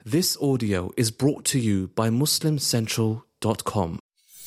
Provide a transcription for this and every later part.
This audio is brought to you by MuslimCentral.com.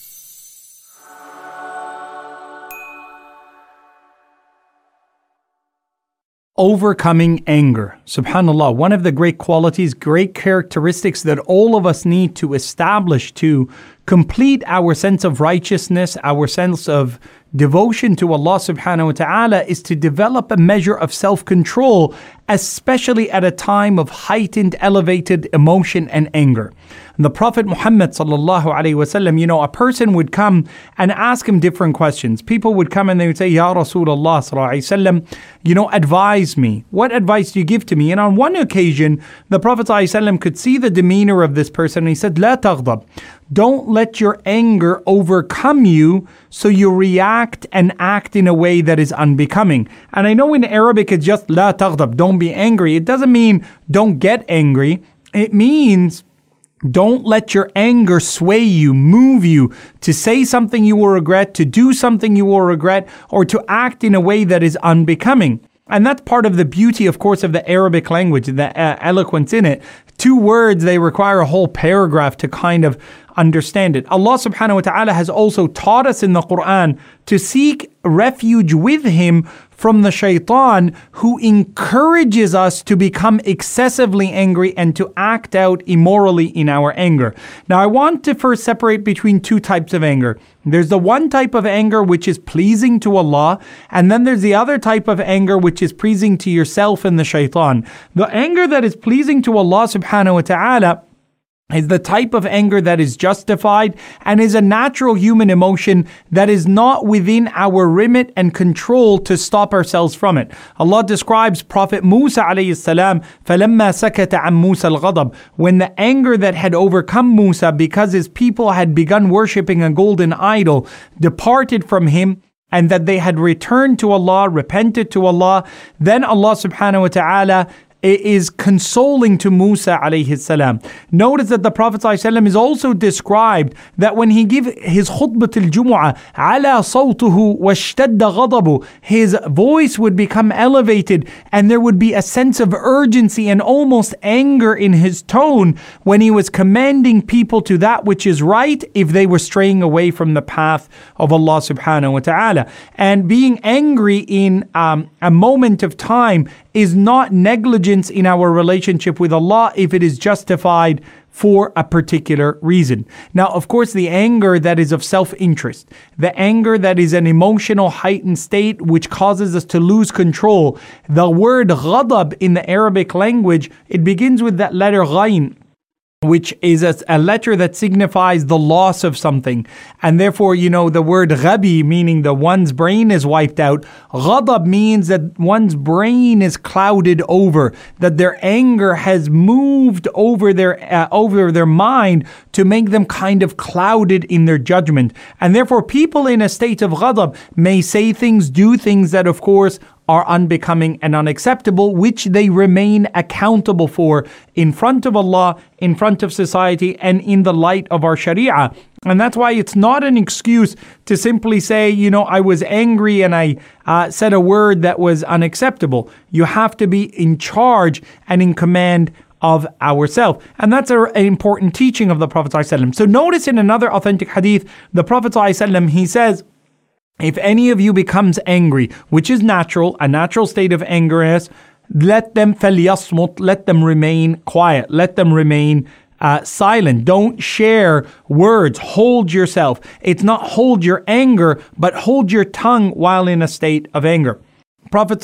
Overcoming anger. SubhanAllah, one of the great qualities, great characteristics that all of us need to establish to complete our sense of righteousness, our sense of devotion to Allah subhanahu wa ta'ala, is to develop a measure of self-control, especially at a time of heightened, elevated emotion and anger. And the Prophet Muhammad sallallahu alaihi wasallam, a person would come and ask him different questions. People would come and they would say, Ya Rasulullah sallallahu alaihi wasallam, advise me. What advice do you give to me? And on one occasion, the Prophet sallallahu alaihi wasallam could see the demeanor of this person and he said, La taghdab. Don't let your anger overcome you so you react and act in a way that is unbecoming. And I know in Arabic it's just la taghdab, don't be angry. It doesn't mean don't get angry. It means don't let your anger sway you, move you to say something you will regret, to do something you will regret, or to act in a way that is unbecoming. And that's part of the beauty, of course, of the Arabic language, the eloquence in it. Two words, they require a whole paragraph to kind of understand it. Allah subhanahu wa ta'ala has also taught us in the Quran to seek refuge with Him from the shaitan, who encourages us to become excessively angry and to act out immorally in our anger. Now, I want to first separate between two types of anger. There's the one type of anger which is pleasing to Allah, and then there's the other type of anger which is pleasing to yourself and the shaitan. The anger that is pleasing to Allah subhanahu wa ta'ala is the type of anger that is justified and is a natural human emotion that is not within our remit and control to stop ourselves from it. Allah describes Prophet Musa alayhi salam, فَلَمَّا سَكَتَ عَن مُوسَى الْغَضَبِ, when the anger that had overcome Musa because his people had begun worshipping a golden idol departed from him, and that they had returned to Allah, repented to Allah, then Allah subhanahu wa ta'ala is consoling to Musa alayhi salam. Notice that the Prophet ﷺ is also described that when he gave his khutbah al-Jumu'ah, ala sawtuhu washtadda ghadabu, his voice would become elevated and there would be a sense of urgency and almost anger in his tone when he was commanding people to that which is right if they were straying away from the path of Allah subhanahu wa ta'ala. And being angry in a moment of time is not negligence in our relationship with Allah if it is justified for a particular reason. Now, of course, the anger that is of self-interest, the anger that is an emotional heightened state which causes us to lose control. The word ghadab in the Arabic language, it begins with that letter ghayn, which is a letter that signifies the loss of something. And therefore, the word ghabi, meaning that one's brain is wiped out. Ghadab means that one's brain is clouded over, that their anger has moved over their mind to make them kind of clouded in their judgment. And therefore, people in a state of ghadab may say things, do things that, of course, are unbecoming and unacceptable, which they remain accountable for in front of Allah, in front of society, and in the light of our Sharia. And that's why it's not an excuse to simply say, I was angry and I said a word that was unacceptable. You have to be in charge and in command of ourselves. And that's an important teaching of the Prophet ﷺ. So notice in another authentic hadith, the Prophet ﷺ, he says, if any of you becomes angry, which is natural, a natural state of anger is, let them فَلْيَصْمُتْ, let them remain quiet, let them remain silent. Don't share words. Hold yourself. It's not hold your anger, but hold your tongue while in a state of anger. Prophet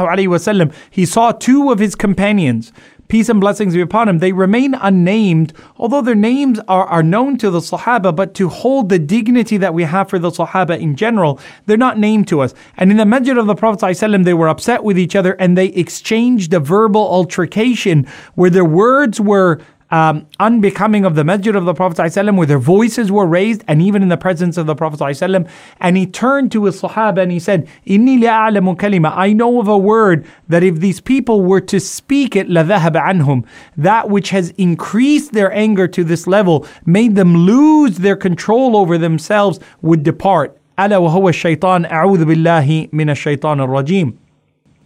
ﷺ, he saw two of his companions, peace and blessings be upon him. They remain unnamed, although their names are known to the Sahaba, but to hold the dignity that we have for the Sahaba in general, they're not named to us. And in the masjid of the Prophet ﷺ, they were upset with each other and they exchanged a verbal altercation where their words were unbecoming of the masjid of the Prophet ﷺ, where their voices were raised, and even in the presence of the Prophet ﷺ. And he turned to his Sahaba and he said, Inni la'alamu kalima, I know of a word that if these people were to speak it, لَذَهَبَ عَنْهُمْ, that which has increased their anger to this level, made them lose their control over themselves, would depart. أَلَا وَهُوَ الشَّيْطَانِ أَعُوذُ بِاللَّهِ مِنَ الشَّيْطَانِ الرَّجِيمِ.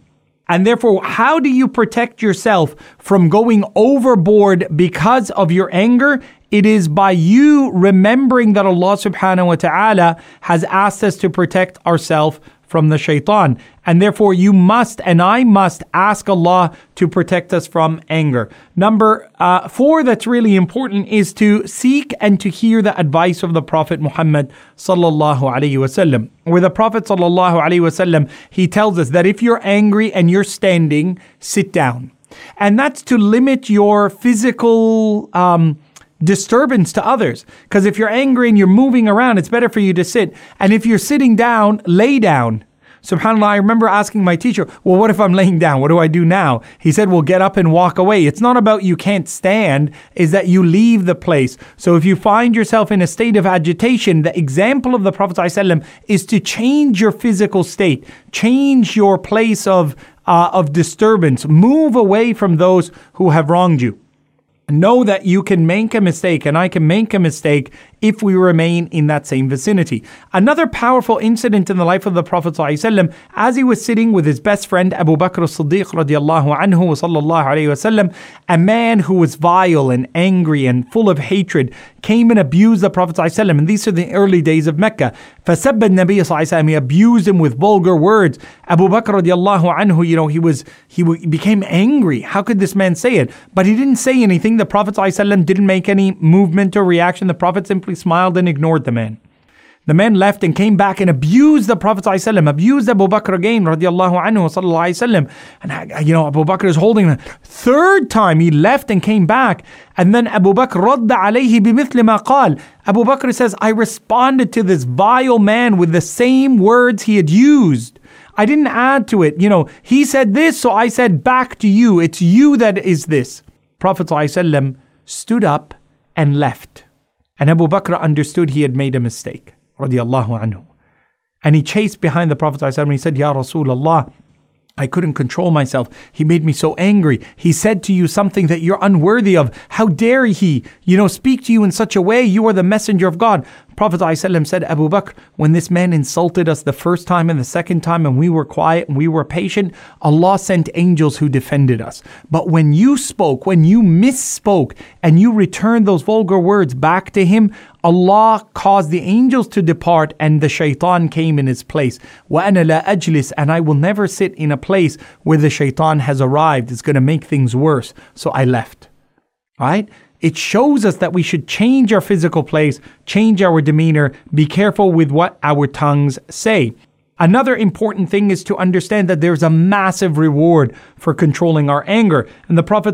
And therefore, how do you protect yourself from going overboard because of your anger? It is by you remembering that Allah subhanahu wa ta'ala has asked us to protect ourselves from the shaitan. And therefore you must, and I must, ask Allah to protect us from anger. Number 4 that's really important is to seek and to hear the advice of the Prophet Muhammad sallallahu alaihi wasallam. Where the Prophet sallallahu alaihi wasallam, he tells us that if you're angry and you're standing, sit down. And that's to limit your physical disturbance to others. Because if you're angry and you're moving around, it's better for you to sit. And if you're sitting down, lay down. SubhanAllah, I remember asking my teacher, well, what if I'm laying down? What do I do now? He said, well, get up and walk away. It's not about you can't stand, is that you leave the place. So if you find yourself in a state of agitation, the example of the Prophet ﷺ is to change your physical state, change your place of disturbance, move away from those who have wronged you. Know that you can make a mistake and I can make a mistake if we remain in that same vicinity. Another powerful incident in the life of the Prophet ﷺ, as he was sitting with his best friend Abu Bakr as-Siddiq radiallahu anhu wa sallallahu alayhi wasallam, a man who was vile and angry and full of hatred came and abused the Prophet ﷺ. And these are the early days of Mecca. فَسَبَّ النَّبِيَّ صلى الله عليه وسلم, he abused him with vulgar words. Abu Bakr radiallahu anhu, he became angry. How could this man say it? But he didn't say anything. The Prophet ﷺ didn't make any movement or reaction. The Prophet simply smiled and ignored the man. The man left and came back and abused the Prophet ﷺ, abused Abu Bakr again, radiallahu anhu, sallallahu alayhi wasallam. And Abu Bakr is holding him. Third time he left and came back. And then Abu Bakr radda alayhi bimithli ma qal. Abu Bakr says, I responded to this vile man with the same words he had used. I didn't add to it. He said this, so I said back to you. It's you that is this. Prophet ﷺ stood up and left. And Abu Bakr understood he had made a mistake, radiallahu anhu. And he chased behind the Prophet ﷺ and he said, Ya Rasulullah, I couldn't control myself. He made me so angry. He said to you something that you're unworthy of. How dare he, speak to you in such a way? You are the messenger of God. Prophet ﷺ said, Abu Bakr, when this man insulted us the first time and the second time and we were quiet and we were patient, Allah sent angels who defended us. But when you spoke, when you misspoke and you returned those vulgar words back to him, Allah caused the angels to depart and the shaitan came in his place. وَأَنَا لَا أَجْلِسْ, and I will never sit in a place where the shaitan has arrived. It's going to make things worse. So I left. Right? It shows us that we should change our physical place, change our demeanor, be careful with what our tongues say. Another important thing is to understand that there's a massive reward for controlling our anger. And the Prophet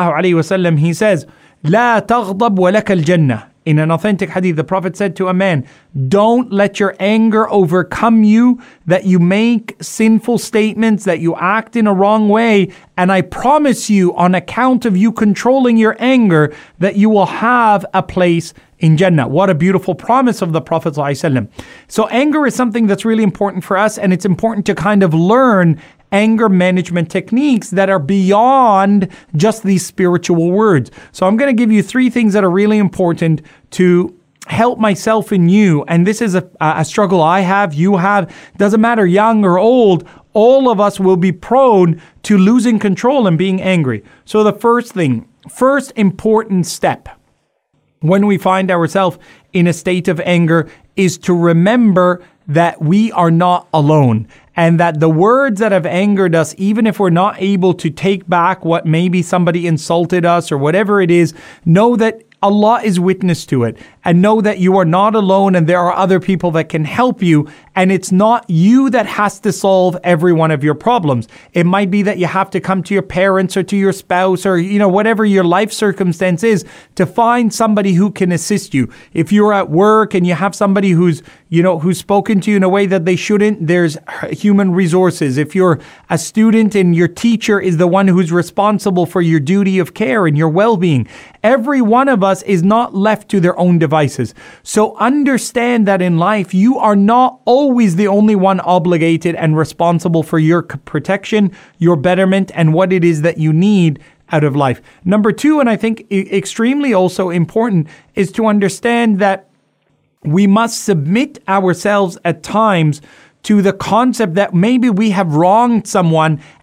ﷺ, he says, لا تغضب ولك الجنة. In an authentic hadith, the Prophet said to a man, don't let your anger overcome you, that you make sinful statements, that you act in a wrong way. And I promise you, on account of you controlling your anger, that you will have a place in Jannah. What a beautiful promise of the Prophet ﷺ. So anger is something that's really important for us, and it's important to kind of learn anger management techniques that are beyond just these spiritual words. So I'm going to give you 3 things that are really important to help myself and you. And this is a struggle I have, you have. Doesn't matter, young or old, all of us will be prone to losing control and being angry. So the first important step when we find ourselves in a state of anger is to remember that we are not alone, and that the words that have angered us, even if we're not able to take back what maybe somebody insulted us or whatever it is, know that Allah is witness to it, and know that you are not alone and there are other people that can help you, and it's not you that has to solve every one of your problems. It might be that you have to come to your parents or to your spouse or whatever your life circumstance is to find somebody who can assist you. If you're at work and you have somebody who's spoken to you in a way that they shouldn't, there's human resources. If you're a student and your teacher is the one who's responsible for your duty of care and your well-being, every one of us is not left to their own devices. So understand that in life, you are not always the only one obligated and responsible for your protection, your betterment, and what it is that you need out of life. Number 2, and I think extremely also important, is to understand that we must submit ourselves at times to the concept that maybe we have wronged someone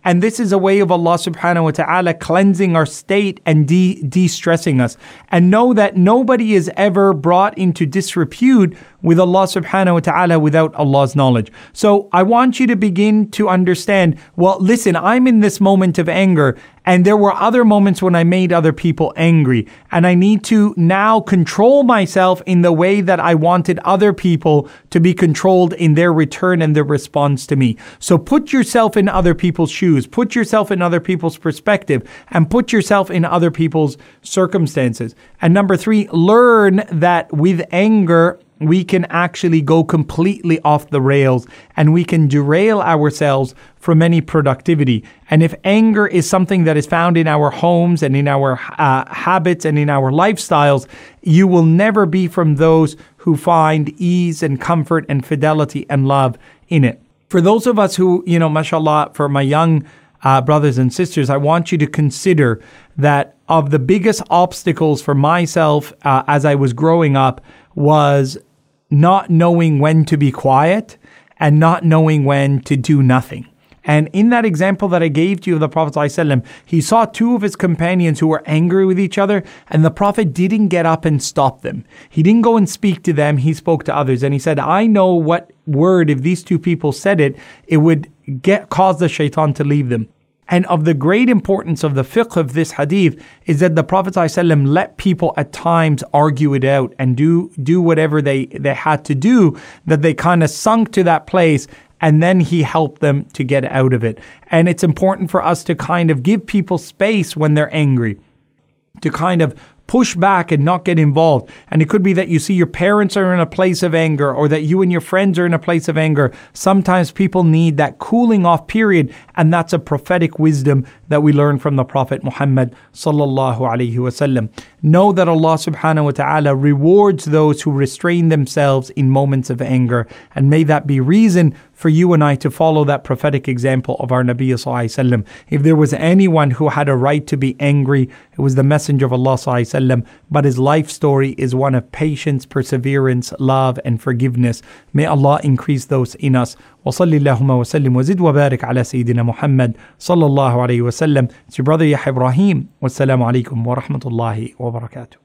And this is a way of Allah subhanahu wa ta'ala cleansing our state and de-stressing us. And know that nobody is ever brought into disrepute with Allah subhanahu wa ta'ala without Allah's knowledge. So I want you to begin to understand, well, listen, I'm in this moment of anger, and there were other moments when I made other people angry. And I need to now control myself in the way that I wanted other people to be controlled in their return and their response to me. So put yourself in other people's shoes, put yourself in other people's perspective, and put yourself in other people's circumstances. And number 3, learn that with anger, we can actually go completely off the rails and we can derail ourselves from any productivity. And if anger is something that is found in our homes and in our habits and in our lifestyles, you will never be from those who find ease and comfort and fidelity and love in it. For those of us who, mashallah, for my young brothers and sisters, I want you to consider that of the biggest obstacles for myself as I was growing up was not knowing when to be quiet and not knowing when to do nothing. And in that example that I gave to you of the Prophet ﷺ, he saw 2 of his companions who were angry with each other, and the Prophet didn't get up and stop them. He didn't go and speak to them, he spoke to others. And he said, I know what word, if these 2 people said it, it would cause the shaitan to leave them. And of the great importance of the fiqh of this hadith is that the Prophet ﷺ let people at times argue it out and do whatever they had to do, that they kind of sunk to that place, and then he helped them to get out of it. And it's important for us to kind of give people space when they're angry, to kind of push back and not get involved. And it could be that you see your parents are in a place of anger, or that you and your friends are in a place of anger. Sometimes people need that cooling off period, and that's a prophetic wisdom that we learn from the Prophet Muhammad sallallahu alaihi wasallam. Know that Allah subhanahu wa ta'ala rewards those who restrain themselves in moments of anger, and may that be reason for you and I to follow that prophetic example of our Nabi sallallahu alaihi wasallam. If there was anyone who had a right to be angry, it was the Messenger of Allah sallallahu alaihi wasallam, but his life story is one of patience, perseverance, love, and forgiveness. May Allah increase those in us. وصلي اللهم وسلم وزد وبارك على سيدنا محمد صلى الله عليه وسلم. It's your brother Yahya Ibrahim. Wassalamu alaikum wa rahmatullahi wa barakatuh.